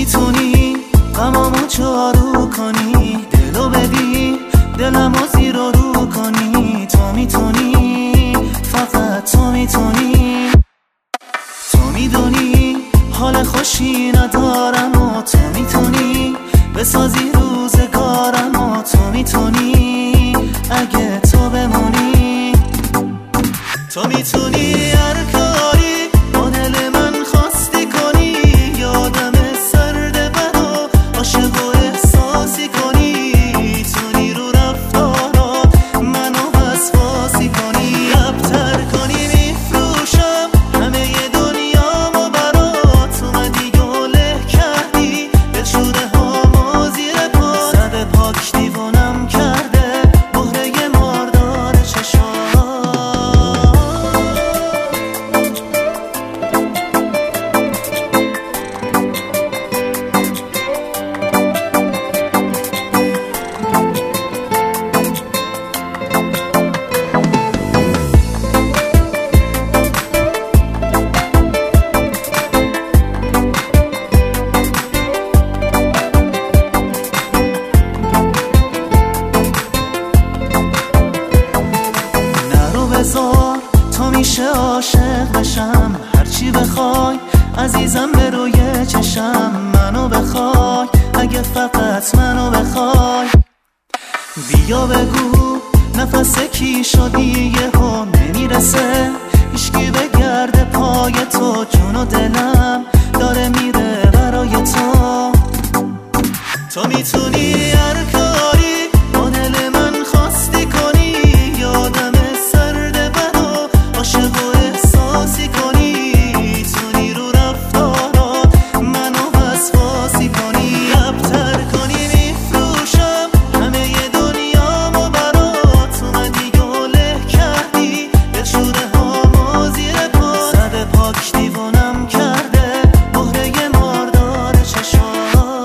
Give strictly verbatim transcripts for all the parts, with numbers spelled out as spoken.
میتونی غمامو جارو کنی، دلو بدی دلمو زیر و رو کنی. تو میتونی، فقط تو میتونی. تو میدونی حال خوشی ندارم و تو میتونی بسازی روزگارم و تو میتونی اگه تو بمونی. تو میتونی هر کاری با دل من خواستی کنی، یادم سرد بد و عاشق و احساسی کنی. میتونی رو رفتارات منو وسواسی کنی، ابتر کنی میفروشم همه ی دنیامو برات. اومدی گله کردی دلشوره هامو زیر پا، زده پاک دیوونم کرده مهره ماردار چشام. بذار تا میشه عاشق بشم، هرچی بخوای عزیزم به روی چشم. منو بخوای اگه فقط منو بخوای، بیا بگو نفس کی شدی یهو نمیرسه هیچکی بگرده پای تو. جون و دلم داره میره برای تو. تو میتونی هر کاری با دل من خواستی کنی، یادم عاشق و احساسی کنی. میتونی رو رفتارات منو وسواسی کنی، ابتر کنی میفروشم همه ی دنیامو برات. اومدی گله کردی دلشوره هامو زیر پا، زده پاک دیوونم کرده مهره ماردار چشام.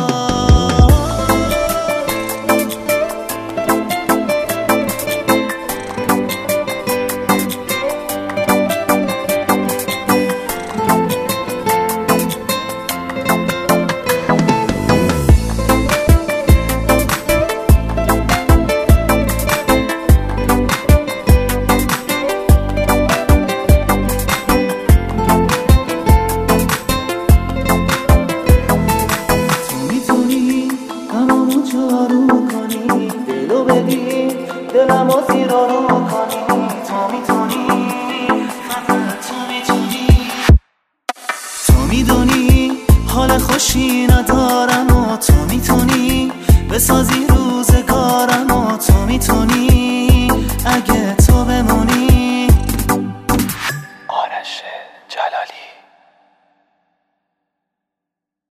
جارو کنی، دلو بدی دلمو زیر و رو کنی. تو میتونی، فقط تو میتونی. تو میدونی حال خوشی ندارم و تو میتونی بسازی روز